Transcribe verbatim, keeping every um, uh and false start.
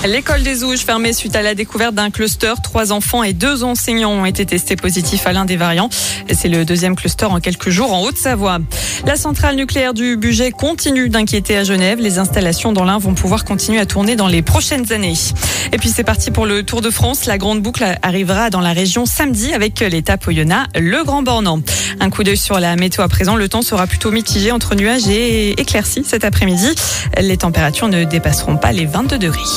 L'école des Ouges fermée suite à la découverte d'un cluster. Trois enfants et deux enseignants ont été testés positifs à l'un des variants. C'est le deuxième cluster en quelques jours en Haute-Savoie. La centrale nucléaire du Bugey continue d'inquiéter à Genève. Les installations dans l'Ain vont pouvoir continuer à tourner dans les prochaines années. Et puis c'est parti pour le Tour de France. La grande boucle arrivera dans la région samedi avec l'étape Oyonnax, le Grand Bornand. Un coup d'œil sur la météo à présent. Le temps sera plutôt mitigé entre nuages et éclaircies cet après-midi. Les températures ne dépasseront pas les vingt-deux degrés.